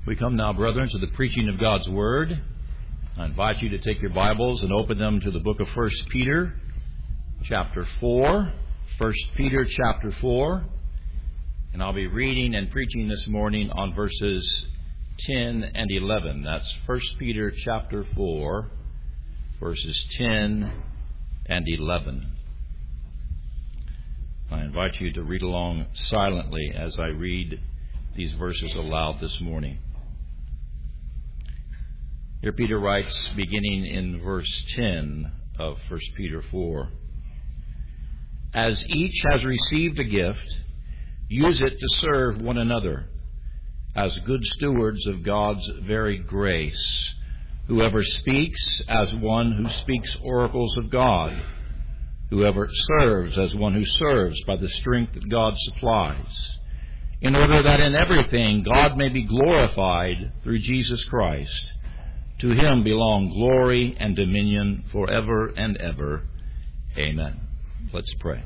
We come now, brethren, to the preaching of God's Word. I invite you to take your Bibles and open them to the book of 1 Peter, chapter 4. 1 Peter, chapter 4. And I'll be reading and preaching this morning on verses 10 and 11. That's 1 Peter, chapter 4, verses 10 and 11. I invite you to read along silently as I read these verses aloud this morning. Here Peter writes, beginning in verse 10 of 1 Peter 4, "As each has received a gift, use it to serve one another as good stewards of God's very grace. Whoever speaks, as one who speaks oracles of God. Whoever serves, as one who serves by the strength that God supplies, in order that in everything God may be glorified through Jesus Christ. To him belong glory and dominion forever and ever. Amen." Let's pray.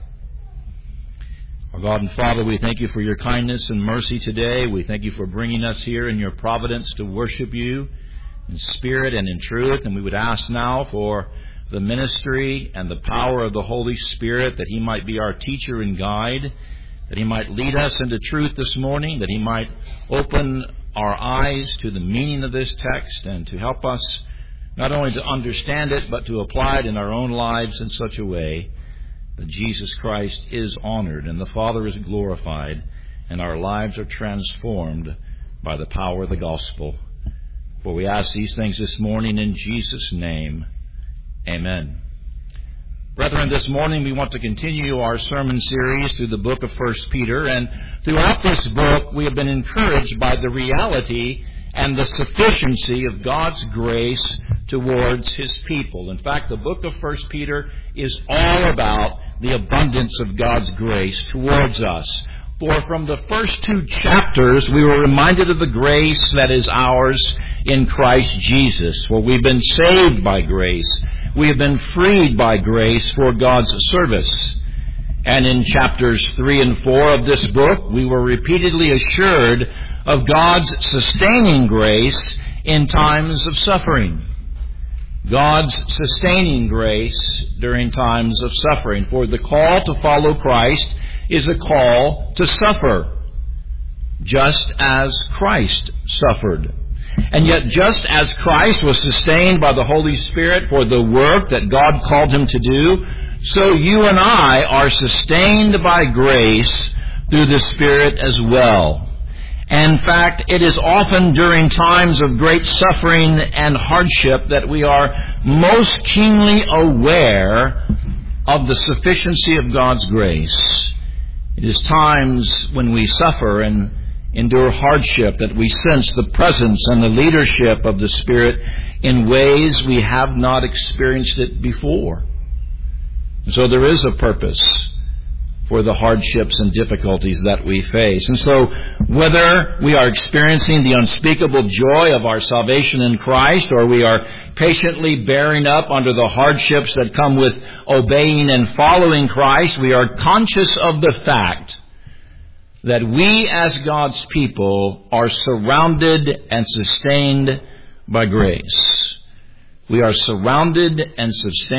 Our God and Father, we thank you for your kindness and mercy today. We thank you for bringing us here in your providence to worship you in spirit and in truth. And we would ask now for the ministry and the power of the Holy Spirit, that he might be our teacher and guide, that he might lead us into truth this morning, that he might open our eyes to the meaning of this text and to help us not only to understand it, but to apply it in our own lives in such a way that Jesus Christ is honored and the Father is glorified and our lives are transformed by the power of the gospel. For we ask these things this morning in Jesus' name. Amen. Brethren, this morning we want to continue our sermon series through the book of 1 Peter. And throughout this book we have been encouraged by the reality and the sufficiency of God's grace towards his people. In fact, the book of 1 Peter is all about the abundance of God's grace towards us. For from the first two chapters, we were reminded of the grace that is ours in Christ Jesus. For we've been saved by grace. We have been freed by grace for God's service. And in chapters 3 and 4 of this book, we were repeatedly assured of God's sustaining grace in times of suffering. God's sustaining grace during times of suffering. For the call to follow Christ is a call to suffer, just as Christ suffered. And yet, just as Christ was sustained by the Holy Spirit for the work that God called him to do, so you and I are sustained by grace through the Spirit as well. And in fact, it is often during times of great suffering and hardship that we are most keenly aware of the sufficiency of God's grace. It is times when we suffer and endure hardship that we sense the presence and the leadership of the Spirit in ways we have not experienced it before. And so there is a purpose for the hardships and difficulties that we face. And so whether we are experiencing the unspeakable joy of our salvation in Christ, or we are patiently bearing up under the hardships that come with obeying and following Christ, we are conscious of the fact that we as God's people are surrounded and sustained by grace. We are surrounded and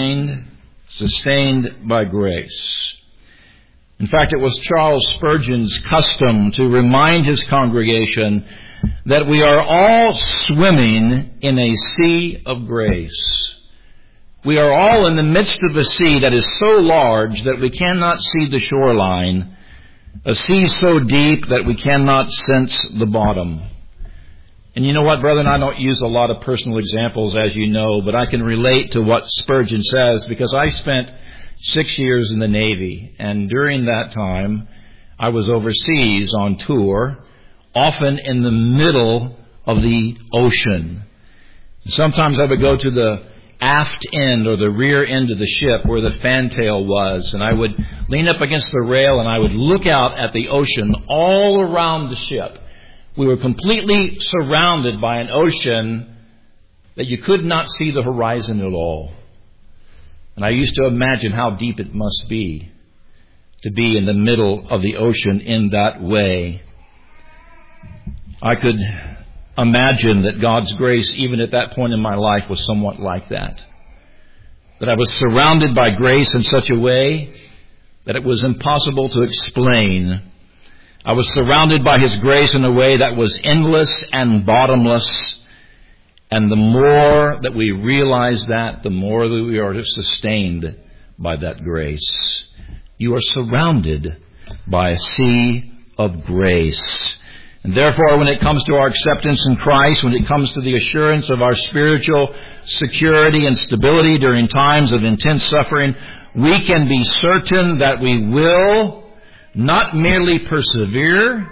sustained by grace. In fact, it was Charles Spurgeon's custom to remind his congregation that we are all swimming in a sea of grace. We are all in the midst of a sea that is so large that we cannot see the shoreline, a sea so deep that we cannot sense the bottom. And you know what, brethren, I don't use a lot of personal examples, as you know, but I can relate to what Spurgeon says, because I spent 6 years in the Navy, and during that time I was overseas on tour, often in the middle of the ocean. Sometimes I would go to the aft end or the rear end of the ship where the fantail was, and I would lean up against the rail and I would look out at the ocean all around the ship. We were completely surrounded by an ocean that you could not see the horizon at all. And I used to imagine how deep it must be to be in the middle of the ocean in that way. I could imagine that God's grace, even at that point in my life, was somewhat like that. That I was surrounded by grace in such a way that it was impossible to explain. I was surrounded by His grace in a way that was endless and bottomless. And the more that we realize that, the more that we are sustained by that grace. You are surrounded by a sea of grace. And therefore, when it comes to our acceptance in Christ, when it comes to the assurance of our spiritual security and stability during times of intense suffering, we can be certain that we will not merely persevere,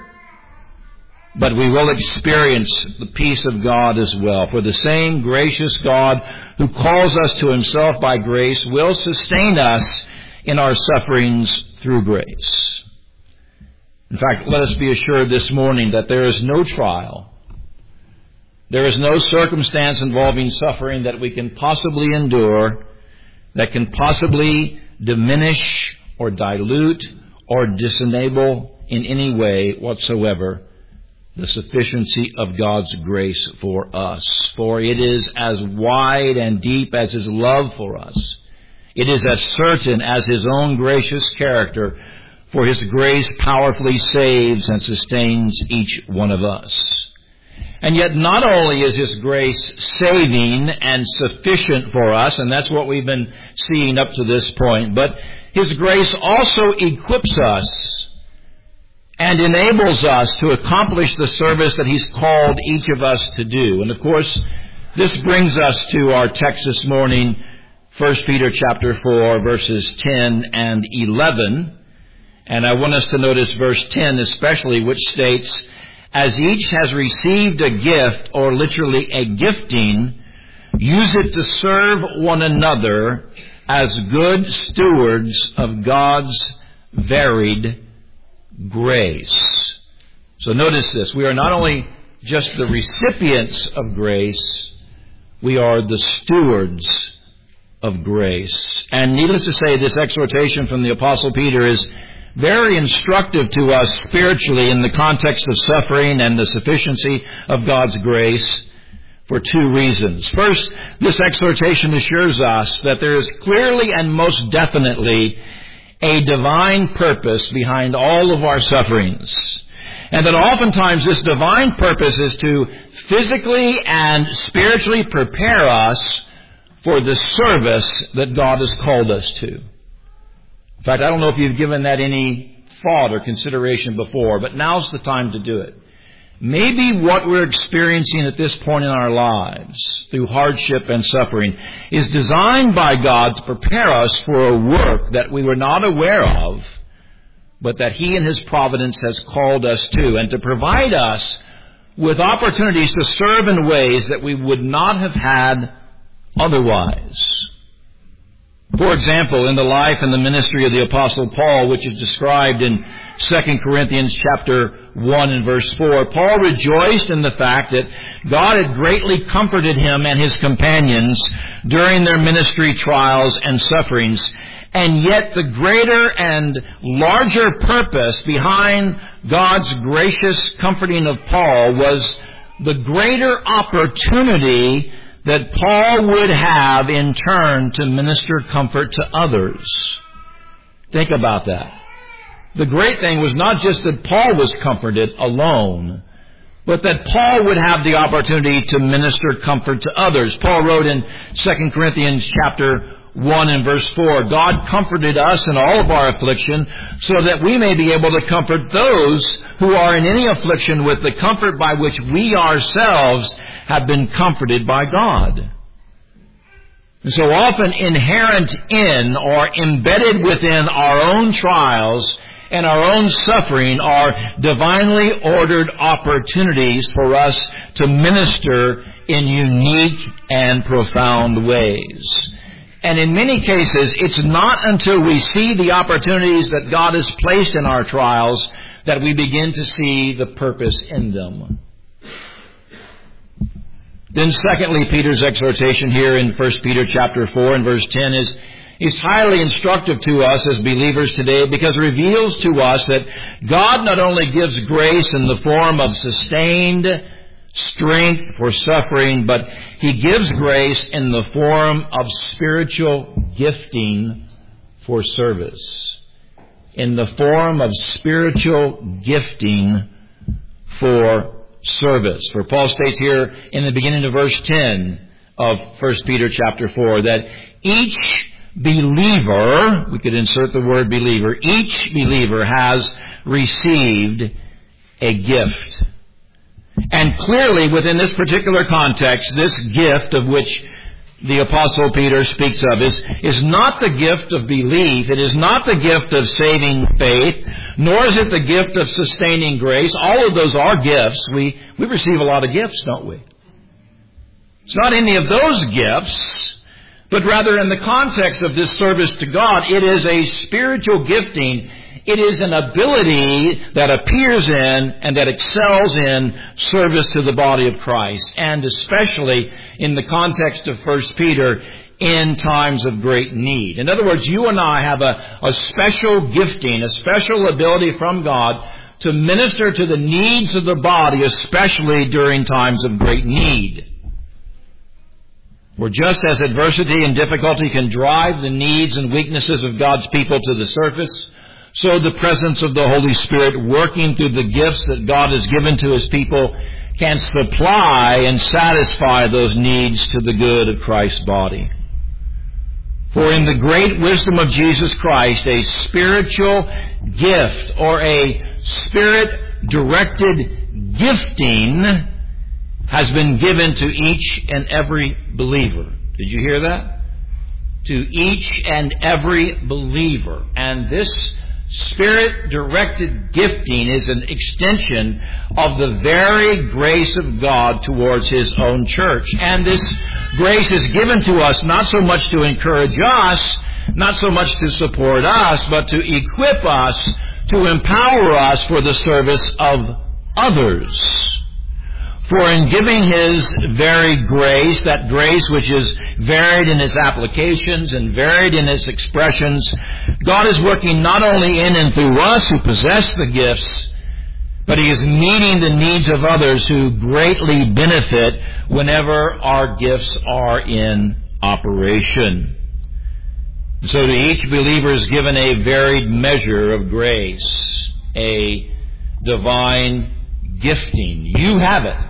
but we will experience the peace of God as well. For the same gracious God who calls us to Himself by grace will sustain us in our sufferings through grace. In fact, let us be assured this morning that there is no trial, there is no circumstance involving suffering that we can possibly endure that can possibly diminish or dilute or disenable in any way whatsoever the sufficiency of God's grace for us. For it is as wide and deep as His love for us. It is as certain as His own gracious character, for His grace powerfully saves and sustains each one of us. And yet not only is His grace saving and sufficient for us, and that's what we've been seeing up to this point, but His grace also equips us and enables us to accomplish the service that He's called each of us to do. And of course, this brings us to our text this morning, 1 Peter chapter 4, verses 10 and 11. And I want us to notice verse 10 especially, which states, "As each has received a gift," or literally a gifting, "use it to serve one another as good stewards of God's varied grace." So notice this. We are not only just the recipients of grace, we are the stewards of grace. And needless to say, this exhortation from the Apostle Peter is very instructive to us spiritually in the context of suffering and the sufficiency of God's grace for two reasons. First, this exhortation assures us that there is clearly and most definitely a divine purpose behind all of our sufferings. And that oftentimes this divine purpose is to physically and spiritually prepare us for the service that God has called us to. In fact, I don't know if you've given that any thought or consideration before, but now's the time to do it. Maybe what we're experiencing at this point in our lives, through hardship and suffering, is designed by God to prepare us for a work that we were not aware of, but that He in His providence has called us to, and to provide us with opportunities to serve in ways that we would not have had otherwise. For example, in the life and the ministry of the Apostle Paul, which is described in 2 Corinthians chapter 1 and verse 4, Paul rejoiced in the fact that God had greatly comforted him and his companions during their ministry trials and sufferings. And yet the greater and larger purpose behind God's gracious comforting of Paul was the greater opportunity that Paul would have in turn to minister comfort to others. Think about that. The great thing was not just that Paul was comforted alone, but that Paul would have the opportunity to minister comfort to others. Paul wrote in 2 Corinthians chapter 1 and verse 4, "God comforted us in all of our affliction, so that we may be able to comfort those who are in any affliction with the comfort by which we ourselves have been comforted by God." And so often inherent in or embedded within our own trials and our own suffering are divinely ordered opportunities for us to minister in unique and profound ways. And in many cases, it's not until we see the opportunities that God has placed in our trials that we begin to see the purpose in them. Then secondly, Peter's exhortation here in 1 Peter chapter 4 and verse 10 is highly instructive to us as believers today, because it reveals to us that God not only gives grace in the form of sustained strength for suffering, but He gives grace in the form of spiritual gifting for service. In the form of spiritual gifting for service. For Paul states here in the beginning of verse 10 of 1 Peter chapter 4 that each believer, we could insert the word believer, each believer has received a gift. And clearly within this particular context, this gift of which the Apostle Peter speaks of is not the gift of belief. It is not the gift of saving faith, nor is it the gift of sustaining grace. All of those are gifts. We receive a lot of gifts, don't we? It's not any of those gifts, but rather in the context of this service to God, it is a spiritual gifting. It is an ability that appears in and that excels in service to the body of Christ, and especially in the context of 1 Peter, in times of great need. In other words, you and I have a special gifting, a special ability from God to minister to the needs of the body, especially during times of great need. For just as adversity and difficulty can drive the needs and weaknesses of God's people to the surface, so the presence of the Holy Spirit working through the gifts that God has given to His people can supply and satisfy those needs to the good of Christ's body. For in the great wisdom of Jesus Christ, a spiritual gift or a Spirit-directed gifting has been given to each and every believer. Did you hear that? To each and every believer. And this Spirit-directed gifting is an extension of the very grace of God towards His own church. And this grace is given to us not so much to encourage us, not so much to support us, but to equip us, to empower us for the service of others. For in giving His very grace, that grace which is varied in its applications and varied in its expressions, God is working not only in and through us who possess the gifts, but He is meeting the needs of others who greatly benefit whenever our gifts are in operation. So to each believer is given a varied measure of grace, a divine gifting. You have it.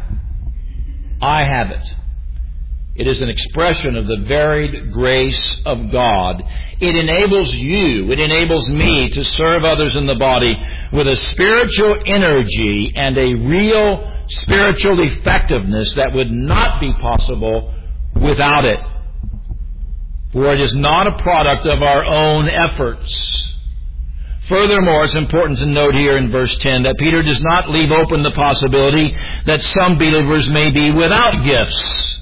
I have it. It is an expression of the varied grace of God. It enables you, it enables me to serve others in the body with a spiritual energy and a real spiritual effectiveness that would not be possible without it. For it is not a product of our own efforts. Furthermore, it's important to note here in verse 10 that Peter does not leave open the possibility that some believers may be without gifts,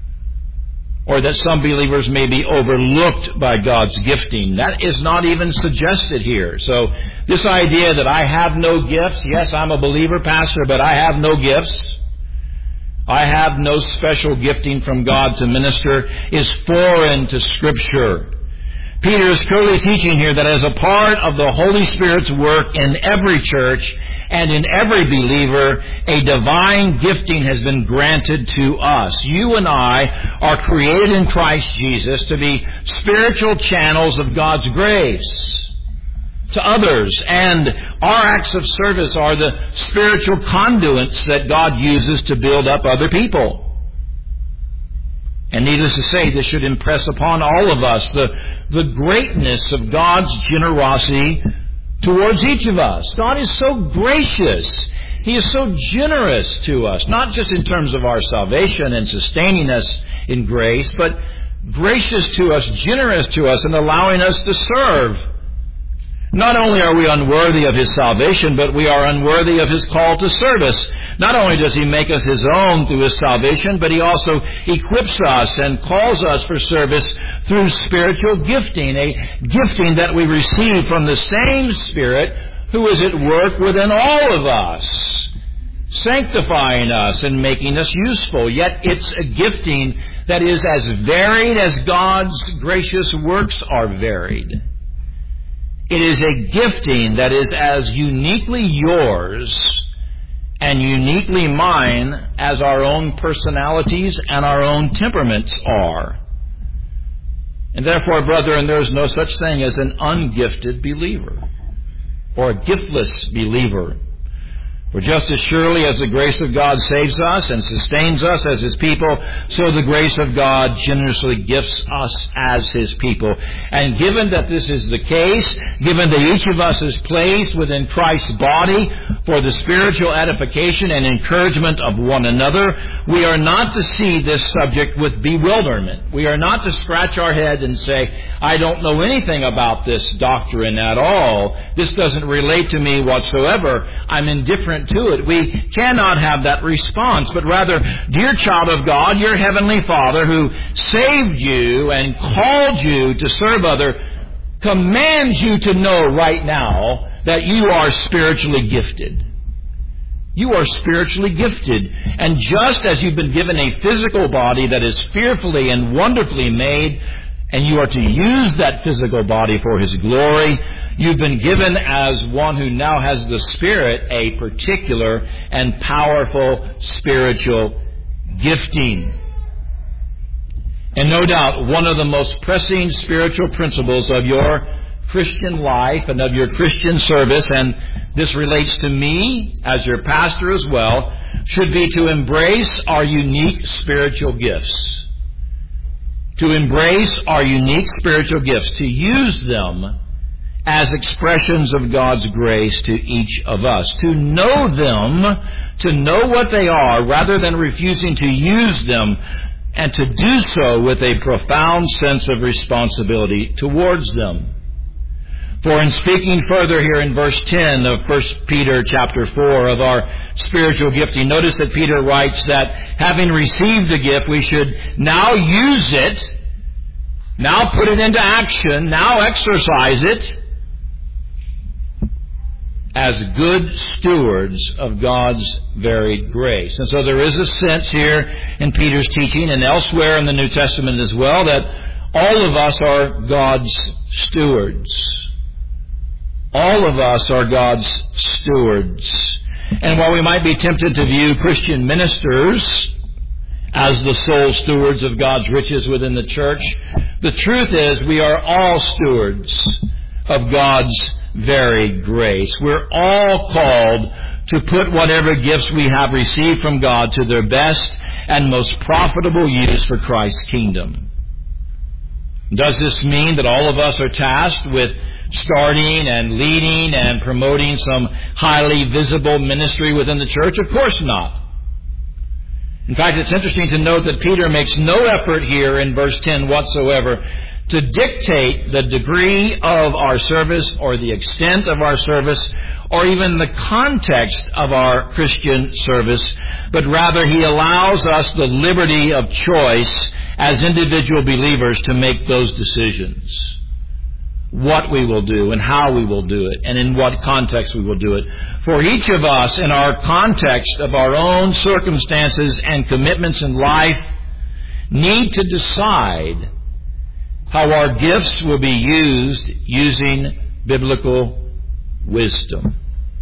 or that some believers may be overlooked by God's gifting. That is not even suggested here. So this idea that I have no gifts, yes, I'm a believer, pastor, but I have no gifts, I have no special gifting from God to minister, is foreign to Scripture. Peter is clearly teaching here that as a part of the Holy Spirit's work in every church and in every believer, a divine gifting has been granted to us. You and I are created in Christ Jesus to be spiritual channels of God's grace to others, and our acts of service are the spiritual conduits that God uses to build up other people. And needless to say, this should impress upon all of us the greatness of God's generosity towards each of us. God is so gracious. He is so generous to us, not just in terms of our salvation and sustaining us in grace, but gracious to us, generous to us, and allowing us to serve. Not only are we unworthy of His salvation, but we are unworthy of His call to service. Not only does He make us His own through His salvation, but He also equips us and calls us for service through spiritual gifting, a gifting that we receive from the same Spirit who is at work within all of us, sanctifying us and making us useful. Yet it's a gifting that is as varied as God's gracious works are varied. It is a gifting that is as uniquely yours and uniquely mine as our own personalities and our own temperaments are. And therefore, brethren, there is no such thing as an ungifted believer or a giftless believer. For just as surely as the grace of God saves us and sustains us as His people, so the grace of God generously gifts us as His people. And given that this is the case, given that each of us is placed within Christ's body for the spiritual edification and encouragement of one another, we are not to see this subject with bewilderment. We are not to scratch our head and say, I don't know anything about this doctrine at all. This doesn't relate to me whatsoever. I'm indifferent to it. We cannot have that response, but rather, dear child of God, your Heavenly Father who saved you and called you to serve other, commands you to know right now that you are spiritually gifted. You are spiritually gifted. And just as you've been given a physical body that is fearfully and wonderfully made, and you are to use that physical body for His glory, you've been given as one who now has the Spirit a particular and powerful spiritual gifting. And no doubt one of the most pressing spiritual principles of your Christian life and of your Christian service, and this relates to me as your pastor as well, should be to embrace our unique spiritual gifts. To embrace our unique spiritual gifts, to use them as expressions of God's grace to each of us. To know them, to know what they are, rather than refusing to use them, and to do so with a profound sense of responsibility towards them. For in speaking further here in verse 10 of 1 Peter chapter 4 of our spiritual gifting, notice that Peter writes that having received the gift, we should now use it, now put it into action, now exercise it as good stewards of God's varied grace. And so there is a sense here in Peter's teaching and elsewhere in the New Testament as well that all of us are God's stewards. All of us are God's stewards. And while we might be tempted to view Christian ministers as the sole stewards of God's riches within the church, the truth is we are all stewards of God's varied grace. We're all called to put whatever gifts we have received from God to their best and most profitable use for Christ's kingdom. Does this mean that all of us are tasked with starting and leading and promoting some highly visible ministry within the church? Of course not. In fact, it's interesting to note that Peter makes no effort here in verse 10 whatsoever to dictate the degree of our service or the extent of our service or even the context of our Christian service, but rather he allows us the liberty of choice as individual believers to make those decisions. What we will do and how we will do it and in what context we will do it. For each of us in our context of our own circumstances and commitments in life need to decide how our gifts will be used using biblical wisdom.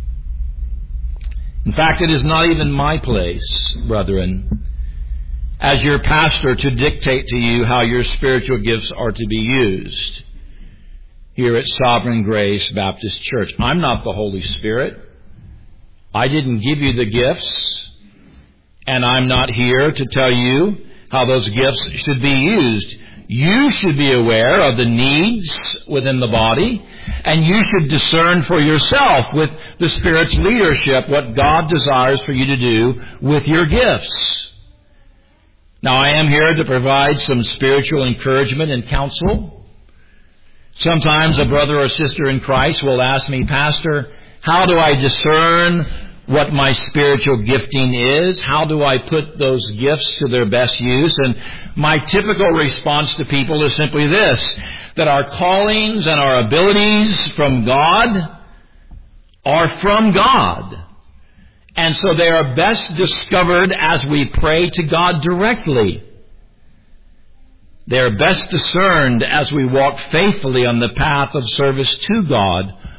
In fact, it is not even my place, brethren, as your pastor to dictate to you how your spiritual gifts are to be used here at Sovereign Grace Baptist Church. I'm not the Holy Spirit. I didn't give you the gifts, and I'm not here to tell you how those gifts should be used. You should be aware of the needs within the body, and you should discern for yourself with the Spirit's leadership what God desires for you to do with your gifts. Now, I am here to provide some spiritual encouragement and counsel. Sometimes a brother or sister in Christ will ask me, Pastor, how do I discern what my spiritual gifting is? How do I put those gifts to their best use? And my typical response to people is simply this, that our callings and our abilities from God are from God. And so they are best discovered as we pray to God directly. They are best discerned as we walk faithfully on the path of service to God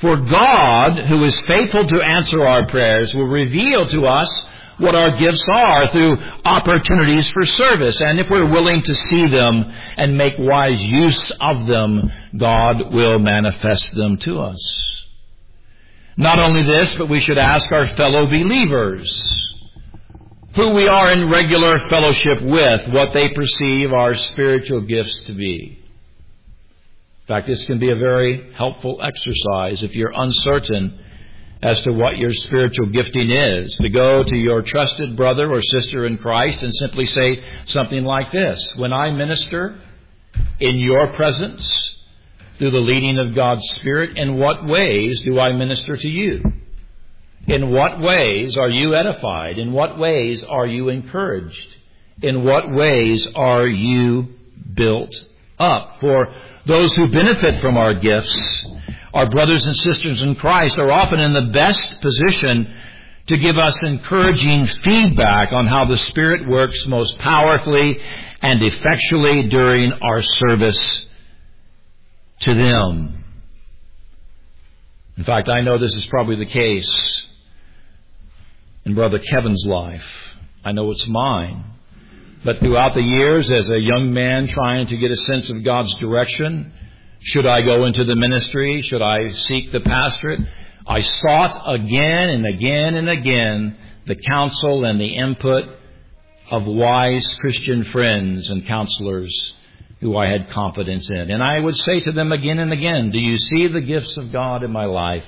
For God, who is faithful to answer our prayers, will reveal to us what our gifts are through opportunities for service. And if we're willing to see them and make wise use of them, God will manifest them to us. Not only this, but we should ask our fellow believers, who we are in regular fellowship with, what they perceive our spiritual gifts to be. In fact, this can be a very helpful exercise if you're uncertain as to what your spiritual gifting is, to go to your trusted brother or sister in Christ and simply say something like this: when I minister in your presence through the leading of God's Spirit, in what ways do I minister to you? In what ways are you edified? In what ways are you encouraged? In what ways are you built up? For those who benefit from our gifts, our brothers and sisters in Christ, are often in the best position to give us encouraging feedback on how the Spirit works most powerfully and effectually during our service to them. In fact, I know this is probably the case in Brother Kevin's life. I know it's mine. But throughout the years, as a young man trying to get a sense of God's direction, should I go into the ministry? Should I seek the pastorate? I sought again and again and again the counsel and the input of wise Christian friends and counselors who I had confidence in. And I would say to them again and again, do you see the gifts of God in my life?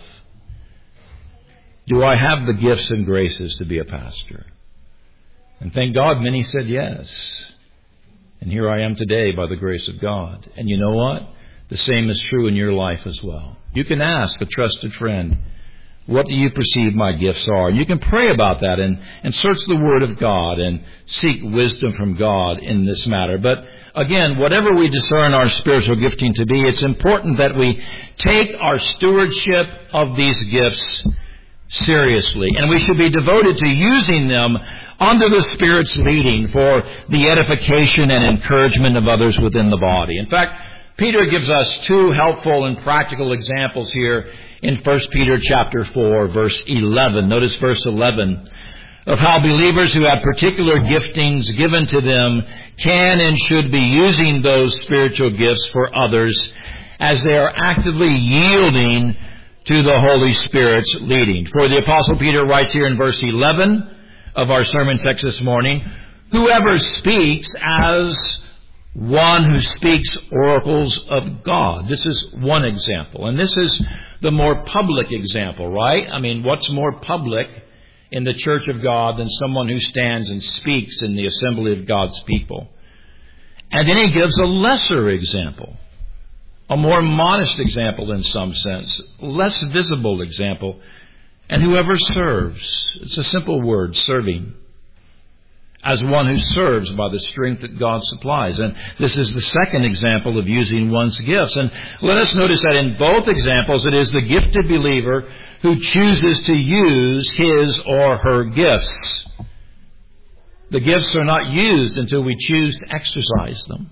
Do I have the gifts and graces to be a pastor? And thank God many said yes. And here I am today by the grace of God. And you know what? The same is true in your life as well. You can ask a trusted friend, what do you perceive my gifts are? And you can pray about that and search the Word of God and seek wisdom from God in this matter. But again, whatever we discern our spiritual gifting to be, it's important that we take our stewardship of these gifts seriously. And we should be devoted to using them under the Spirit's leading for the edification and encouragement of others within the body. In fact, Peter gives us two helpful and practical examples here in 1 Peter chapter 4, verse 11. Notice verse 11 of how believers who have particular giftings given to them can and should be using those spiritual gifts for others as they are actively yielding to the Holy Spirit's leading. For the Apostle Peter writes here in verse 11 of our sermon text this morning, whoever speaks as one who speaks oracles of God. This is one example. And this is the more public example, right? I mean, what's more public in the church of God than someone who stands and speaks in the assembly of God's people? And then he gives a lesser example, a more modest example in some sense, less visible example. And whoever serves, it's a simple word, serving, as one who serves by the strength that God supplies. And this is the second example of using one's gifts. And let us notice that in both examples, it is the gifted believer who chooses to use his or her gifts. The gifts are not used until we choose to exercise them.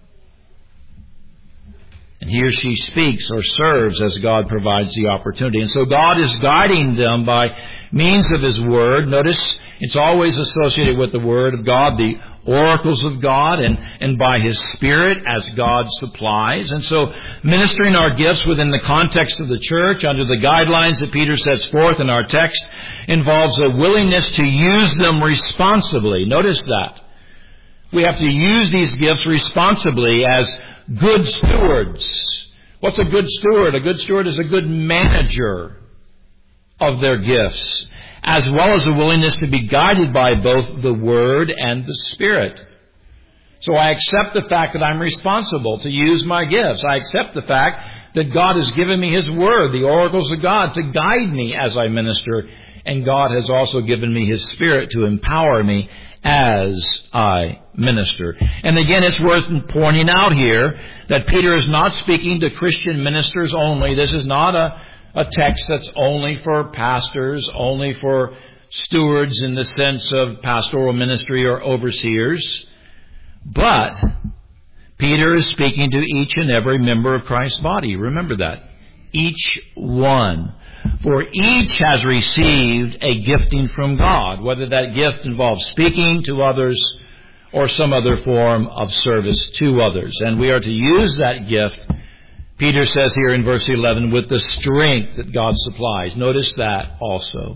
And he or she speaks or serves as God provides the opportunity. And so God is guiding them by means of His Word. Notice it's always associated with the Word of God, the oracles of God, and by His Spirit as God supplies. And so ministering our gifts within the context of the church, under the guidelines that Peter sets forth in our text, involves a willingness to use them responsibly. Notice that. We have to use these gifts responsibly as good stewards. What's a good steward? A good steward is a good manager of their gifts, as well as a willingness to be guided by both the Word and the Spirit. So I accept the fact that I'm responsible to use my gifts. I accept the fact that God has given me His Word, the oracles of God, to guide me as I minister. And God has also given me His Spirit to empower me as I minister. And again, it's worth pointing out here that Peter is not speaking to Christian ministers only. This is not a text that's only for pastors, only for stewards in the sense of pastoral ministry or overseers. But Peter is speaking to each and every member of Christ's body. Remember that. Each one. For each has received a gifting from God, whether that gift involves speaking to others or some other form of service to others. And we are to use that gift, Peter says here in verse 11, with the strength that God supplies. Notice that also.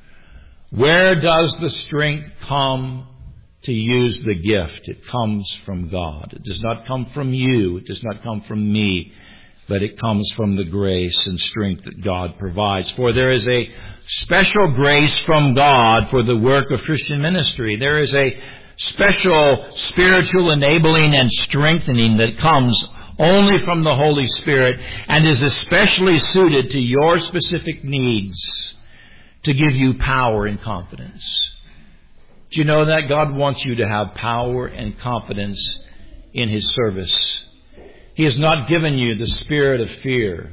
Where does the strength come to use the gift? It comes from God. It does not come from you. It does not come from me. But it comes from the grace and strength that God provides. For there is a special grace from God for the work of Christian ministry. There is a special spiritual enabling and strengthening that comes only from the Holy Spirit and is especially suited to your specific needs to give you power and confidence. Do you know that God wants you to have power and confidence in His service? He has not given you the spirit of fear,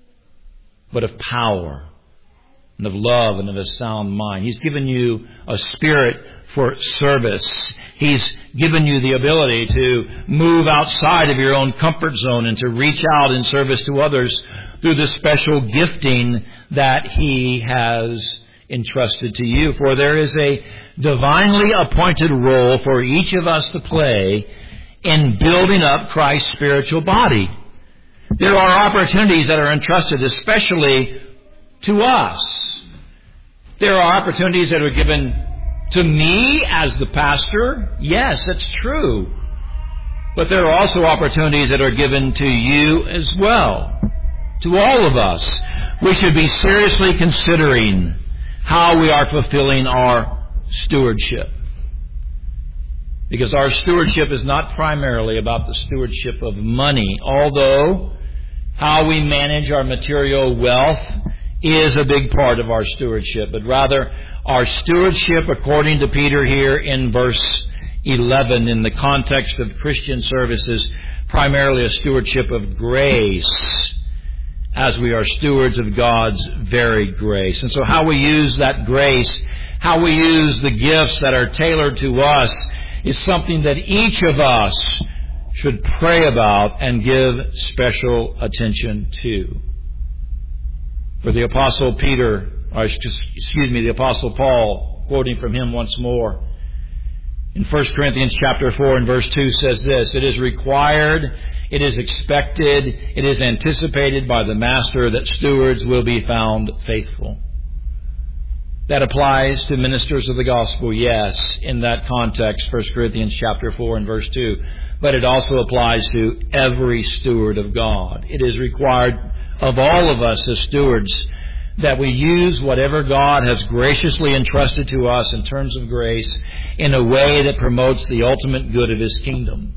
but of power and of love and of a sound mind. He's given you a spirit for service. He's given you the ability to move outside of your own comfort zone and to reach out in service to others through the special gifting that He has entrusted to you. For there is a divinely appointed role for each of us to play in building up Christ's spiritual body. There are opportunities that are entrusted especially to us. There are opportunities that are given to me as the pastor. Yes, that's true. But there are also opportunities that are given to you as well. To all of us. We should be seriously considering how we are fulfilling our stewardship. Because our stewardship is not primarily about the stewardship of money, although how we manage our material wealth is a big part of our stewardship. But rather, our stewardship, according to Peter here in verse 11, in the context of Christian service, is primarily a stewardship of grace, as we are stewards of God's very grace. And so how we use that grace, how we use the gifts that are tailored to us, is something that each of us should pray about and give special attention to. For the Apostle the Apostle Paul, quoting from him once more, in 1 Corinthians chapter 4 and verse 2 says this, "It is required, it is expected, it is anticipated by the master that stewards will be found faithful." That applies to ministers of the gospel, yes, in that context, 1 Corinthians chapter 4 and verse 2. But it also applies to every steward of God. It is required of all of us as stewards that we use whatever God has graciously entrusted to us in terms of grace in a way that promotes the ultimate good of His kingdom.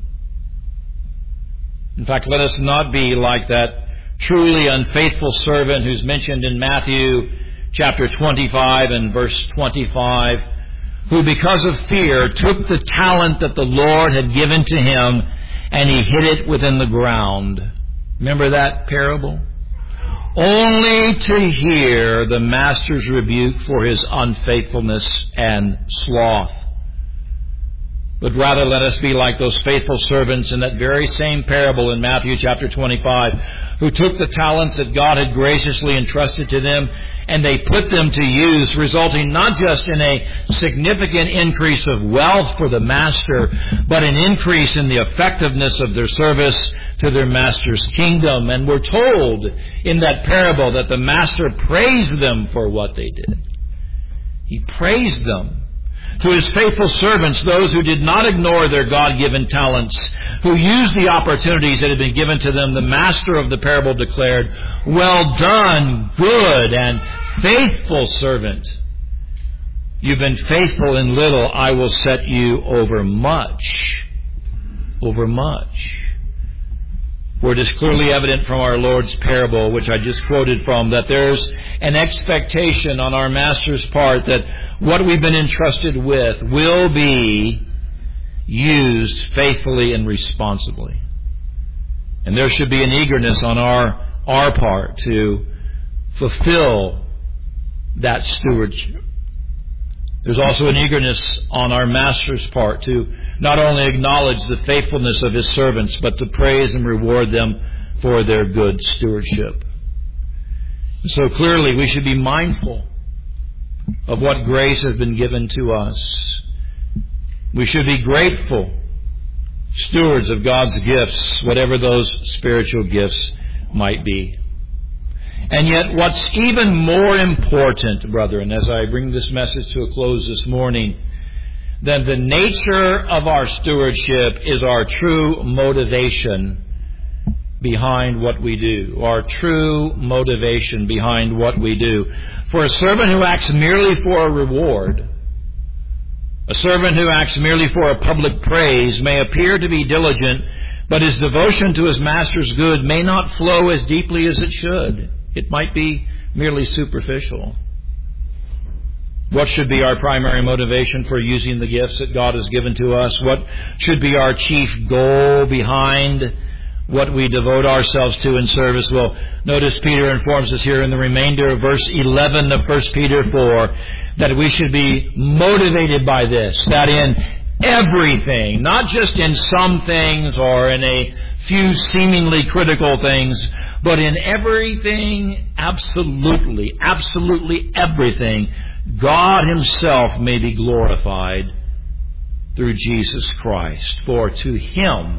In fact, let us not be like that truly unfaithful servant who's mentioned in Matthew chapter 25 and verse 25, who because of fear took the talent that the Lord had given to him and he hid it within the ground. Remember that parable? Only to hear the master's rebuke for his unfaithfulness and sloth. But rather let us be like those faithful servants in that very same parable in Matthew chapter 25, who took the talents that God had graciously entrusted to them and they put them to use, resulting not just in a significant increase of wealth for the master, but an increase in the effectiveness of their service to their master's kingdom. And we're told in that parable that the master praised them for what they did. He praised them. To his faithful servants, those who did not ignore their God-given talents, who used the opportunities that had been given to them, the master of the parable declared, "Well done, good and faithful servant. You've been faithful in little, I will set you over much." Over much. For it is clearly evident from our Lord's parable, which I just quoted from, that there's an expectation on our Master's part that what we've been entrusted with will be used faithfully and responsibly. And there should be an eagerness on our part to fulfill that stewardship. There's also an eagerness on our Master's part to not only acknowledge the faithfulness of His servants, but to praise and reward them for their good stewardship. So clearly we should be mindful of what grace has been given to us. We should be grateful stewards of God's gifts, whatever those spiritual gifts might be. And yet what's even more important, brethren, as I bring this message to a close this morning, than the nature of our stewardship is our true motivation behind what we do. Our true motivation behind what we do. For a servant who acts merely for a reward, a servant who acts merely for a public praise may appear to be diligent, but his devotion to his master's good may not flow as deeply as it should. It might be merely superficial. What should be our primary motivation for using the gifts that God has given to us? What should be our chief goal behind what we devote ourselves to in service? Well, notice Peter informs us here in the remainder of verse 11 of 1 Peter 4 that we should be motivated by this, that in everything, not just in some things or in a few seemingly critical things, but in everything, absolutely everything, God Himself may be glorified through Jesus Christ. For to Him,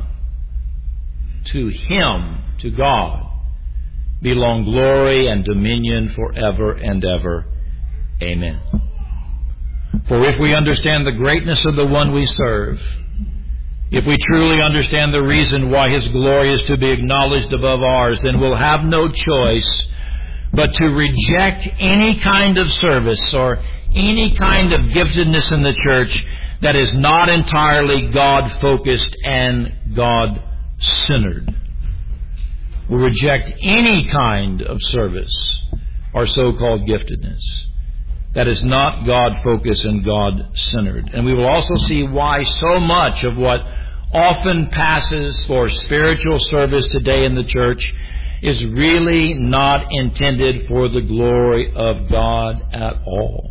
to God, belong glory and dominion forever and ever. Amen. For if we understand the greatness of the one we serve, if we truly understand the reason why His glory is to be acknowledged above ours, then we'll have no choice but to reject any kind of service or any kind of giftedness in the church that is not entirely God-focused and God-centered. We'll reject any kind of service or so-called giftedness that is not God-focused and God-centered. And we will also see why so much of what often passes for spiritual service today in the church is really not intended for the glory of God at all.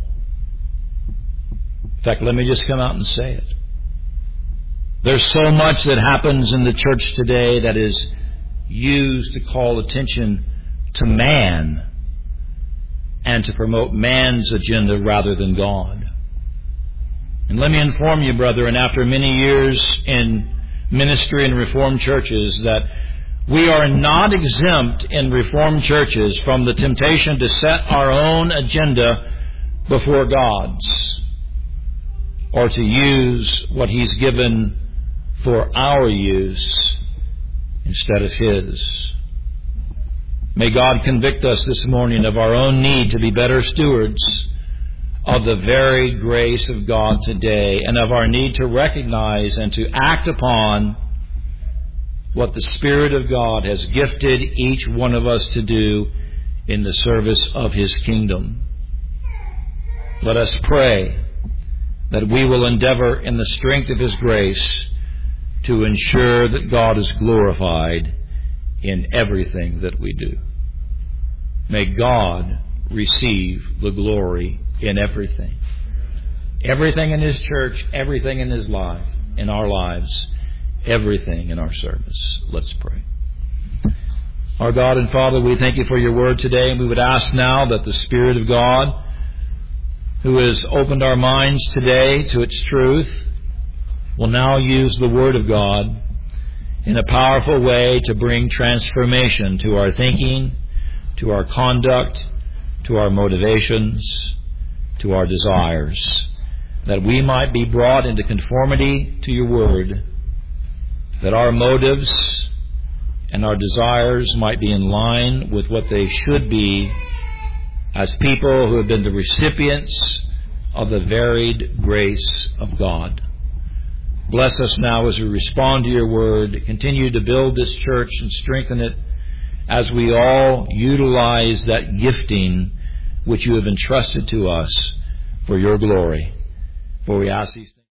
In fact, let me just come out and say it. There's so much that happens in the church today that is used to call attention to man and to promote man's agenda rather than God. And let me inform you, brethren, after many years in ministry in Reformed churches, that we are not exempt in Reformed churches from the temptation to set our own agenda before God's, or to use what He's given for our use instead of His. May God convict us this morning of our own need to be better stewards of the very grace of God today, and of our need to recognize and to act upon what the Spirit of God has gifted each one of us to do in the service of His kingdom. Let us pray that we will endeavor in the strength of His grace to ensure that God is glorified in everything that we do. May God receive the glory in everything. Everything in His church, everything in His life, in our lives, everything in our service. Let's pray. Our God and Father, we thank You for Your word today, and we would ask now that the Spirit of God, who has opened our minds today to its truth, will now use the Word of God in a powerful way to bring transformation to our thinking, to our conduct, to our motivations, to our desires, that we might be brought into conformity to Your Word, that our motives and our desires might be in line with what they should be as people who have been the recipients of the varied grace of God. Bless us now as we respond to Your word. Continue to build this church and strengthen it as we all utilize that gifting which You have entrusted to us for Your glory. For we ask these things.